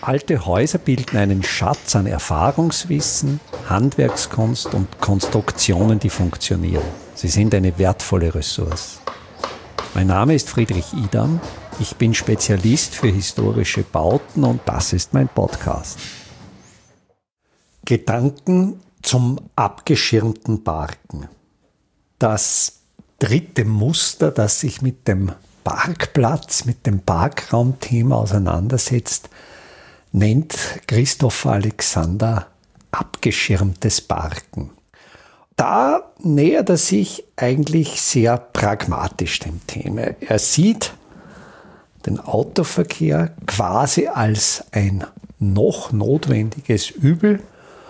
Alte Häuser bilden einen Schatz an Erfahrungswissen, Handwerkskunst und Konstruktionen, die funktionieren. Sie sind eine wertvolle Ressource. Mein Name ist Friedrich Idam. Ich bin Spezialist für historische Bauten und das ist mein Podcast. Gedanken zum abgeschirmten Parken. Das dritte Muster, das sich mit dem Parkplatz, mit dem Parkraumthema auseinandersetzt, nennt Christopher Alexander abgeschirmtes Parken. Da nähert er sich eigentlich sehr pragmatisch dem Thema. Er sieht den Autoverkehr quasi als ein noch notwendiges Übel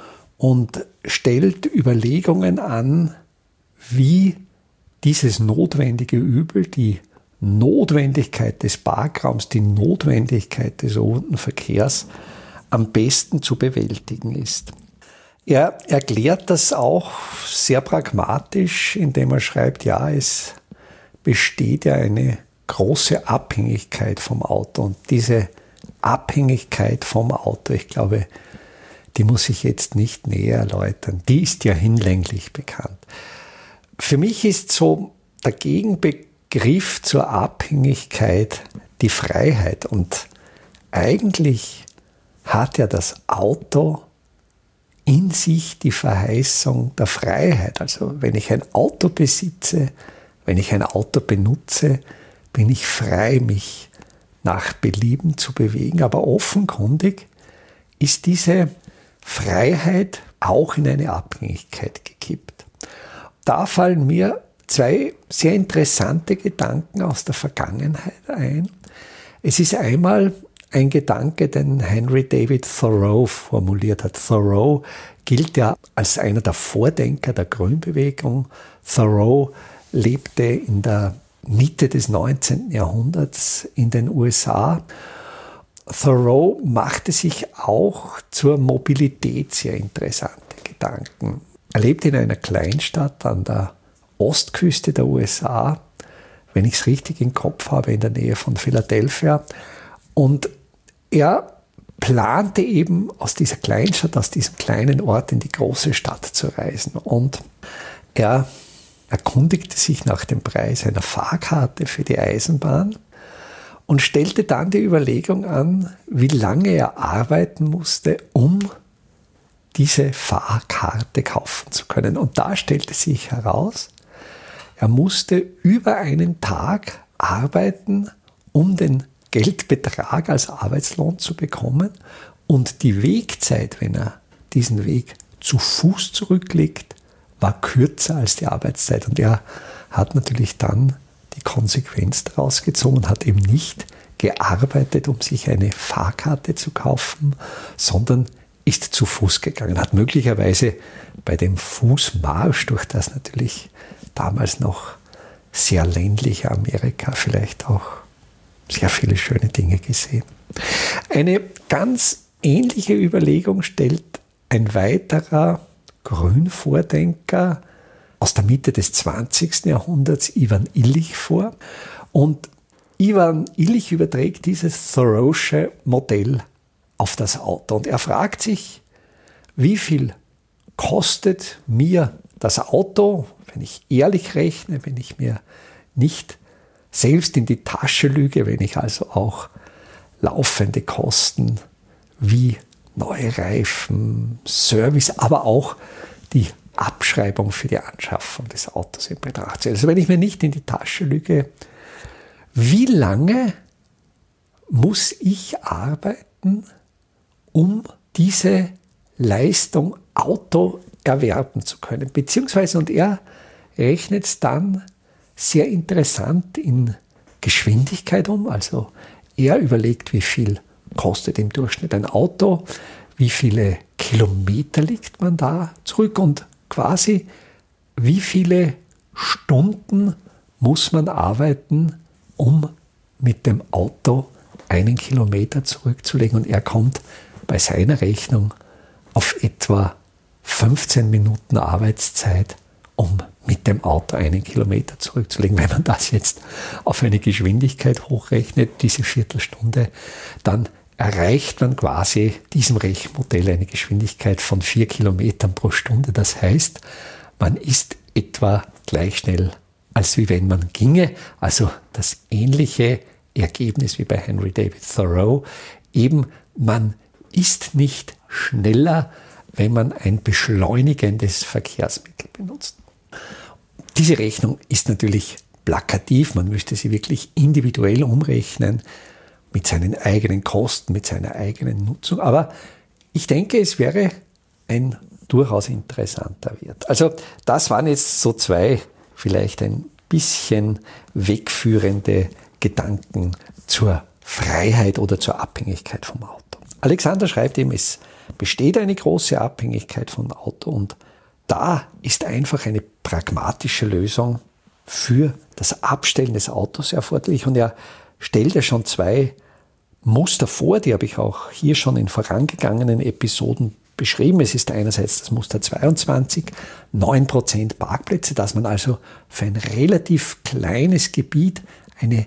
und stellt Überlegungen an, wie dieses notwendige Übel, die Notwendigkeit des Parkraums, die Notwendigkeit des ruhenden Verkehrs am besten zu bewältigen ist. Er erklärt das auch sehr pragmatisch, indem er schreibt, ja, es besteht ja eine große Abhängigkeit vom Auto. Und diese Abhängigkeit vom Auto, ich glaube, die muss ich jetzt nicht näher erläutern. Die ist ja hinlänglich bekannt. Für mich ist so der Gegenbegriff zur Abhängigkeit die Freiheit. Und eigentlich hat ja das Auto in sich die Verheißung der Freiheit. Also wenn ich ein Auto besitze, wenn ich ein Auto benutze, bin ich frei, mich nach Belieben zu bewegen. Aber offenkundig ist diese Freiheit auch in eine Abhängigkeit gekippt. Da fallen mir zwei sehr interessante Gedanken aus der Vergangenheit ein. Es ist einmal ein Gedanke, den Henry David Thoreau formuliert hat. Thoreau gilt ja als einer der Vordenker der Grünbewegung. Thoreau lebte in der Mitte des 19. Jahrhunderts in den USA. Thoreau machte sich auch zur Mobilität sehr interessante Gedanken. Er lebte in einer Kleinstadt an der Ostküste der USA, wenn ich es richtig im Kopf habe, in der Nähe von Philadelphia. Und er plante eben aus dieser Kleinstadt, aus diesem kleinen Ort in die große Stadt zu reisen. Und er erkundigte sich nach dem Preis einer Fahrkarte für die Eisenbahn und stellte dann die Überlegung an, wie lange er arbeiten musste, um diese Fahrkarte kaufen zu können. Und da stellte sich heraus, er musste über einen Tag arbeiten, um den Geldbetrag als Arbeitslohn zu bekommen. Und die Wegzeit, wenn er diesen Weg zu Fuß zurücklegt, war kürzer als die Arbeitszeit. Und er hat natürlich dann die Konsequenz daraus gezogen und hat eben nicht gearbeitet, um sich eine Fahrkarte zu kaufen, sondern ist zu Fuß gegangen. Hat möglicherweise bei dem Fußmarsch, durch das natürlich damals noch sehr ländliche Amerika vielleicht auch sehr viele schöne Dinge gesehen. Eine ganz ähnliche Überlegung stellt ein weiterer Grünvordenker aus der Mitte des 20. Jahrhunderts, Ivan Illich, vor. Und Ivan Illich überträgt dieses Thoreausche Modell auf das Auto. Und er fragt sich, wie viel kostet mir das Auto, wenn ich ehrlich rechne, wenn ich mir nicht selbst in die Tasche lüge, wenn ich also auch laufende Kosten wie neue Reifen, Service, aber auch die Abschreibung für die Anschaffung des Autos in Betracht ziehe. Also wenn ich mir nicht in die Tasche lüge, wie lange muss ich arbeiten, um diese Leistung Auto erwerben zu können? Beziehungsweise, und er rechnet es dann sehr interessant in Geschwindigkeit um. Also er überlegt, wie viel kostet im Durchschnitt ein Auto, wie viele Kilometer liegt man da zurück und quasi wie viele Stunden muss man arbeiten, um mit dem Auto einen Kilometer zurückzulegen. Und er kommt bei seiner Rechnung auf etwa 15 Minuten Arbeitszeit, um mit dem Auto einen Kilometer zurückzulegen. Wenn man das jetzt auf eine Geschwindigkeit hochrechnet, diese Viertelstunde, dann erreicht man quasi diesem Rechenmodell eine Geschwindigkeit von 4 Kilometern pro Stunde. Das heißt, man ist etwa gleich schnell, als wie wenn man ginge. Also das ähnliche Ergebnis wie bei Henry David Thoreau. Eben, man ist nicht schneller, wenn man ein beschleunigendes Verkehrsmittel benutzt. Diese Rechnung ist natürlich plakativ. Man müsste sie wirklich individuell umrechnen mit seinen eigenen Kosten, mit seiner eigenen Nutzung. Aber ich denke, es wäre ein durchaus interessanter Wert. Also das waren jetzt so zwei vielleicht ein bisschen wegführende Gedanken zur Freiheit oder zur Abhängigkeit vom Auto. Alexander schreibt ihm, es besteht eine große Abhängigkeit vom Auto und da ist einfach eine pragmatische Lösung für das Abstellen des Autos erforderlich. Und er stellt ja schon zwei Muster vor, die habe ich auch hier schon in vorangegangenen Episoden beschrieben. Es ist einerseits das Muster 22, 9% Parkplätze, dass man also für ein relativ kleines Gebiet eine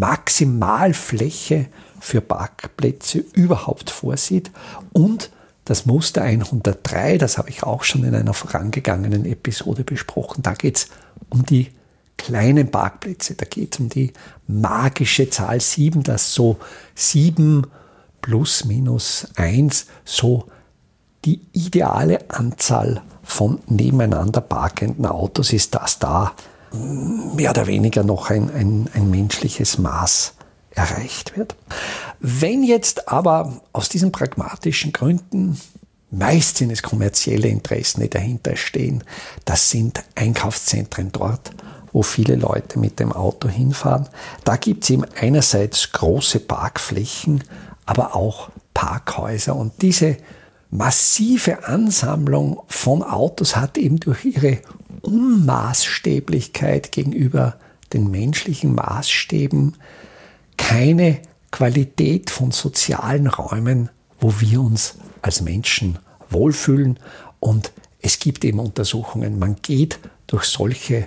Maximalfläche für Parkplätze überhaupt vorsieht. Und das Muster 103, das habe ich auch schon in einer vorangegangenen Episode besprochen, da geht es um die kleinen Parkplätze, da geht es um die magische Zahl 7, dass so 7 plus minus 1 so die ideale Anzahl von nebeneinander parkenden Autos ist, dass da mehr oder weniger noch ein menschliches Maß erreicht wird. Wenn jetzt aber aus diesen pragmatischen Gründen, meist sind es kommerzielle Interessen, die dahinter stehen, das sind Einkaufszentren dort, wo viele Leute mit dem Auto hinfahren, da gibt es eben einerseits große Parkflächen, aber auch Parkhäuser. Und diese massive Ansammlung von Autos hat eben durch ihre Unmaßstäblichkeit gegenüber den menschlichen Maßstäben keine Qualität von sozialen Räumen, wo wir uns als Menschen wohlfühlen. Und es gibt eben Untersuchungen, man geht durch solche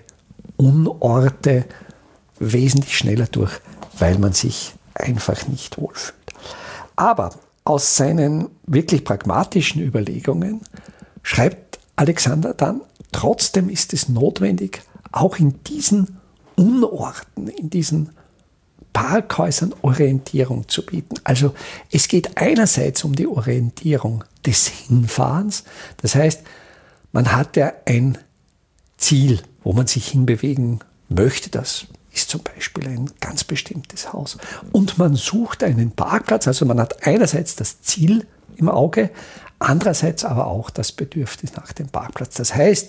Unorte wesentlich schneller durch, weil man sich einfach nicht wohlfühlt. Aber aus seinen wirklich pragmatischen Überlegungen schreibt Alexander dann, trotzdem ist es notwendig, auch in diesen Unorten, in diesen Parkhäusern Orientierung zu bieten. Also es geht einerseits um die Orientierung des Hinfahrens. Das heißt, man hat ja ein Ziel, wo man sich hinbewegen möchte. Das ist zum Beispiel ein ganz bestimmtes Haus. Und man sucht einen Parkplatz. Also man hat einerseits das Ziel im Auge, andererseits aber auch das Bedürfnis nach dem Parkplatz. Das heißt,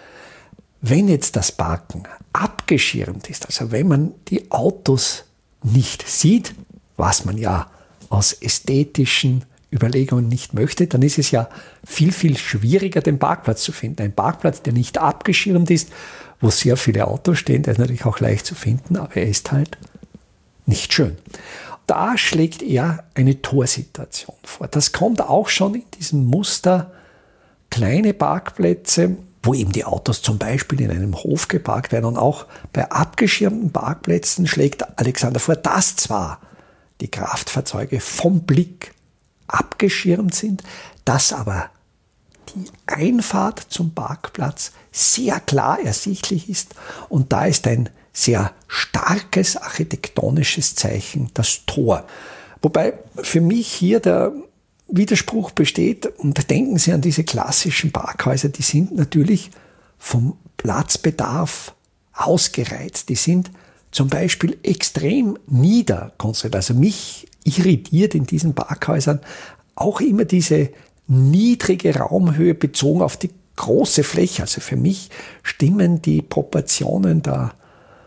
wenn jetzt das Parken abgeschirmt ist, also wenn man die Autos nicht sieht, was man ja aus ästhetischen Überlegungen nicht möchte, dann ist es ja viel, viel schwieriger, den Parkplatz zu finden. Ein Parkplatz, der nicht abgeschirmt ist, wo sehr viele Autos stehen, der ist natürlich auch leicht zu finden, aber er ist halt nicht schön. Da schlägt er eine Torsituation vor. Das kommt auch schon in diesem Muster kleine Parkplätze, wo eben die Autos zum Beispiel in einem Hof geparkt werden. Und auch bei abgeschirmten Parkplätzen schlägt Alexander vor, dass zwar die Kraftfahrzeuge vom Blick abgeschirmt sind, dass aber die Einfahrt zum Parkplatz sehr klar ersichtlich ist. Und da ist ein sehr starkes architektonisches Zeichen das Tor. Wobei für mich hier der Widerspruch besteht, und denken Sie an diese klassischen Parkhäuser, die sind natürlich vom Platzbedarf ausgereizt. Die sind zum Beispiel extrem niederkonstruiert. Also mich irritiert in diesen Parkhäusern auch immer diese niedrige Raumhöhe bezogen auf die große Fläche. Also für mich stimmen die Proportionen der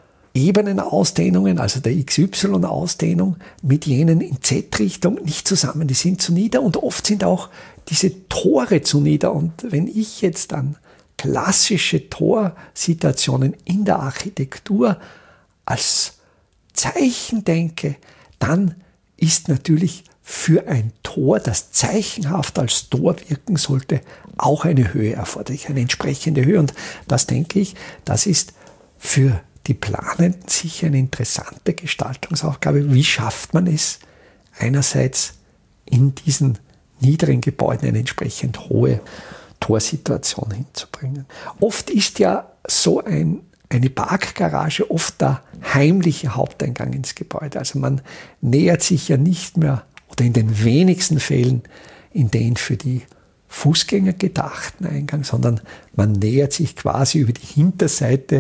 Ebenenausdehnungen, also der XY-Ausdehnung, mit jenen in Z-Richtung nicht zusammen. Die sind zu nieder und oft sind auch diese Tore zu nieder. Und wenn ich jetzt an klassische Torsituationen in der Architektur als Zeichen denke, dann ist natürlich für ein Tor, das zeichenhaft als Tor wirken sollte, auch eine Höhe erforderlich, eine entsprechende Höhe. Und das denke ich, das ist für die Planenden sicher eine interessante Gestaltungsaufgabe. Wie schafft man es, einerseits in diesen niedrigen Gebäuden eine entsprechend hohe Torsituation hinzubringen. Oft ist ja so eine Parkgarage oft der heimliche Haupteingang ins Gebäude. Also man nähert sich ja nicht mehr oder in den wenigsten Fällen in den für die Fußgänger gedachten Eingang, sondern man nähert sich quasi über die Hinterseite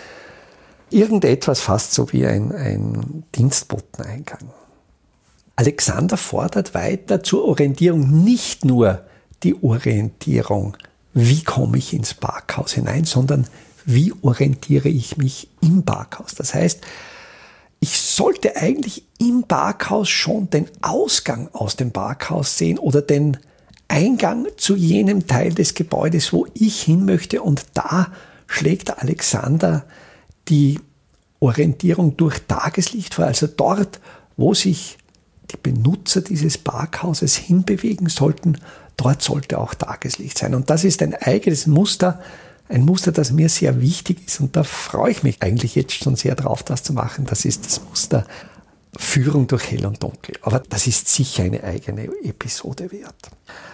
irgendetwas fast so wie ein Dienstboteneingang. Alexander fordert weiter zur Orientierung nicht nur die Orientierung, wie komme ich ins Parkhaus hinein, sondern wie orientiere ich mich im Parkhaus. Das heißt, ich sollte eigentlich im Parkhaus schon den Ausgang aus dem Parkhaus sehen oder den Eingang zu jenem Teil des Gebäudes, wo ich hin möchte. Und da schlägt Alexander die Orientierung durch Tageslicht vor. Also dort, wo sich die Benutzer dieses Parkhauses hinbewegen sollten, dort sollte auch Tageslicht sein. Und das ist ein eigenes Muster, ein Muster, das mir sehr wichtig ist. Und da freue ich mich eigentlich jetzt schon sehr drauf, das zu machen. Das ist das Muster Führung durch Hell und Dunkel. Aber das ist sicher eine eigene Episode wert.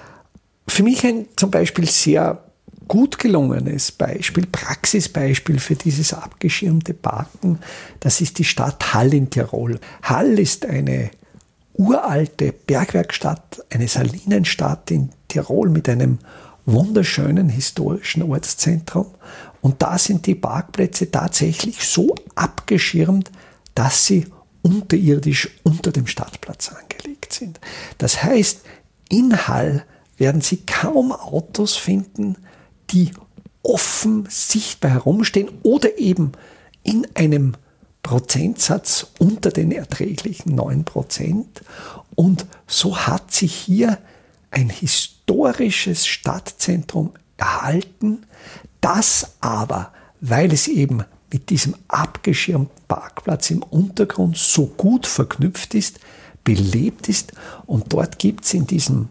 Für mich ein zum Beispiel sehr gut gelungenes Beispiel, Praxisbeispiel für dieses abgeschirmte Parken, das ist die Stadt Hall in Tirol. Hall ist eine uralte Bergwerkstatt, eine Salinenstadt in Tirol mit einem wunderschönen historischen Ortszentrum. Und da sind die Parkplätze tatsächlich so abgeschirmt, dass sie unterirdisch unter dem Stadtplatz angelegt sind. Das heißt, in Hall werden Sie kaum Autos finden, die offen sichtbar herumstehen oder eben in einem Prozentsatz unter den erträglichen 9%. Und so hat sich hier ein historisches Stadtzentrum erhalten, das aber, weil es eben mit diesem abgeschirmten Parkplatz im Untergrund so gut verknüpft ist, belebt ist. Und dort gibt es in diesem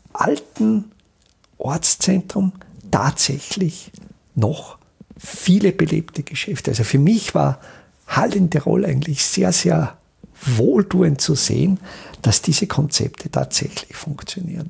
alten Ortszentrum tatsächlich noch viele belebte Geschäfte. Also für mich war Hall in Tirol eigentlich sehr, sehr wohltuend zu sehen, dass diese Konzepte tatsächlich funktionieren.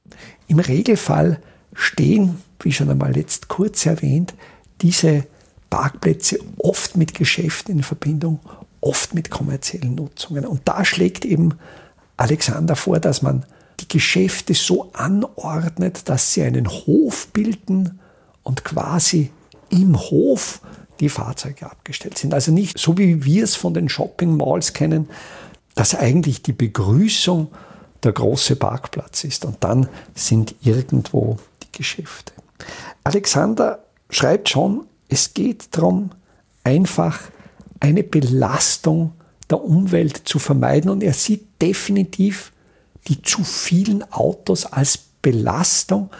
Im Regelfall stehen, wie schon einmal jetzt kurz erwähnt, diese Parkplätze oft mit Geschäften in Verbindung, oft mit kommerziellen Nutzungen. Und da schlägt eben Alexander vor, dass man die Geschäfte so anordnet, dass sie einen Hof bilden und quasi im Hof die Fahrzeuge abgestellt sind. Also nicht so, wie wir es von den Shopping Malls kennen, dass eigentlich die Begrüßung der große Parkplatz ist und dann sind irgendwo die Geschäfte. Alexander schreibt schon, es geht darum, einfach eine Belastung der Umwelt zu vermeiden und er sieht definitiv die zu vielen Autos als Belastung.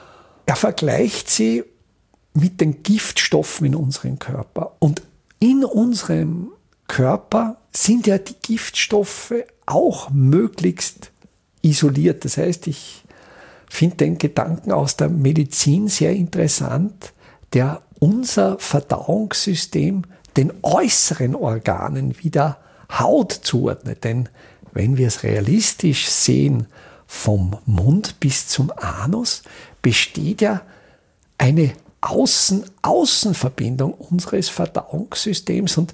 Er vergleicht sie mit den Giftstoffen in unserem Körper. Und in unserem Körper sind ja die Giftstoffe auch möglichst isoliert. Das heißt, ich finde den Gedanken aus der Medizin sehr interessant, der unser Verdauungssystem den äußeren Organen wie der Haut zuordnet. Denn wenn wir es realistisch sehen, vom Mund bis zum Anus besteht ja eine Außen-Außen-Verbindung unseres Verdauungssystems und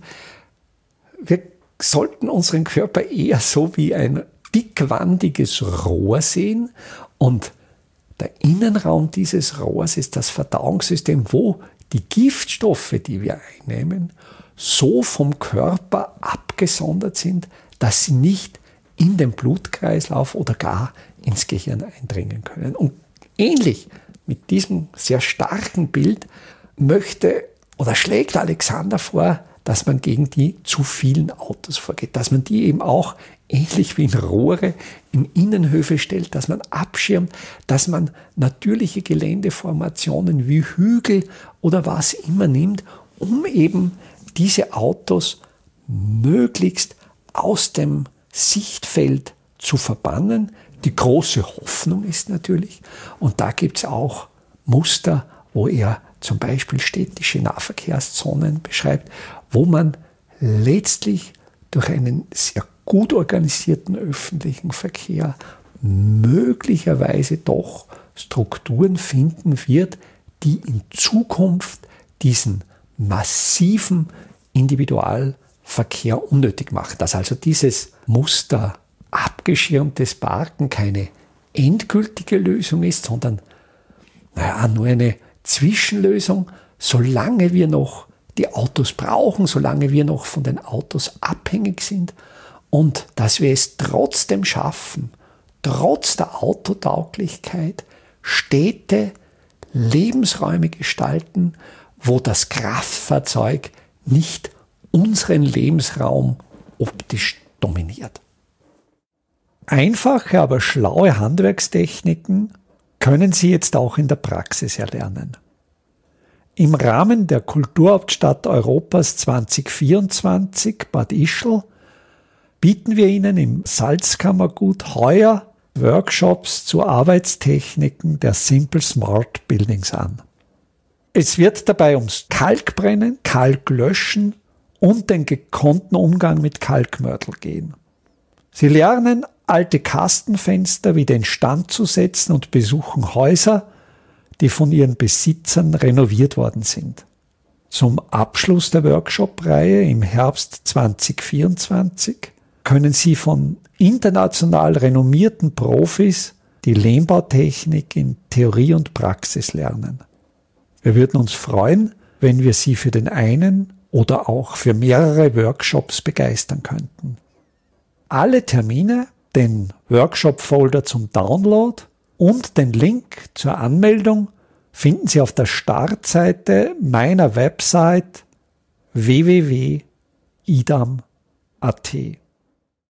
wir sollten unseren Körper eher so wie ein dickwandiges Rohr sehen und der Innenraum dieses Rohrs ist das Verdauungssystem, wo die Giftstoffe, die wir einnehmen, so vom Körper abgesondert sind, dass sie nicht in den Blutkreislauf oder gar ins Gehirn eindringen können. Und ähnlich mit diesem sehr starken Bild möchte oder schlägt Alexander vor, dass man gegen die zu vielen Autos vorgeht, dass man die eben auch ähnlich wie in Rohre in Innenhöfe stellt, dass man abschirmt, dass man natürliche Geländeformationen wie Hügel oder was immer nimmt, um eben diese Autos möglichst aus dem Sichtfeld zu verbannen. Die große Hoffnung ist natürlich, und da gibt es auch Muster, wo er zum Beispiel städtische Nahverkehrszonen beschreibt, wo man letztlich durch einen sehr gut organisierten öffentlichen Verkehr möglicherweise doch Strukturen finden wird, die in Zukunft diesen massiven Individualverkehr unnötig macht. Dass also dieses Muster abgeschirmtes Parken keine endgültige Lösung ist, sondern nur eine Zwischenlösung, solange wir noch die Autos brauchen, solange wir noch von den Autos abhängig sind und dass wir es trotzdem schaffen, trotz der Autotauglichkeit Städte, Lebensräume gestalten, wo das Kraftfahrzeug nicht unseren Lebensraum optisch dominiert. Einfache, aber schlaue Handwerkstechniken können Sie jetzt auch in der Praxis erlernen. Im Rahmen der Kulturhauptstadt Europas 2024 Bad Ischl bieten wir Ihnen im Salzkammergut heuer Workshops zu Arbeitstechniken der Simple Smart Buildings an. Es wird dabei ums Kalkbrennen, Kalklöschen und den gekonnten Umgang mit Kalkmörtel gehen. Sie lernen, alte Kastenfenster wieder instand zu setzen und besuchen Häuser, die von ihren Besitzern renoviert worden sind. Zum Abschluss der Workshop-Reihe im Herbst 2024 können Sie von international renommierten Profis die Lehmbautechnik in Theorie und Praxis lernen. Wir würden uns freuen, wenn wir Sie für den einen oder auch für mehrere Workshops begeistern könnten. Alle Termine, den Workshop-Folder zum Download und den Link zur Anmeldung finden Sie auf der Startseite meiner Website www.idam.at.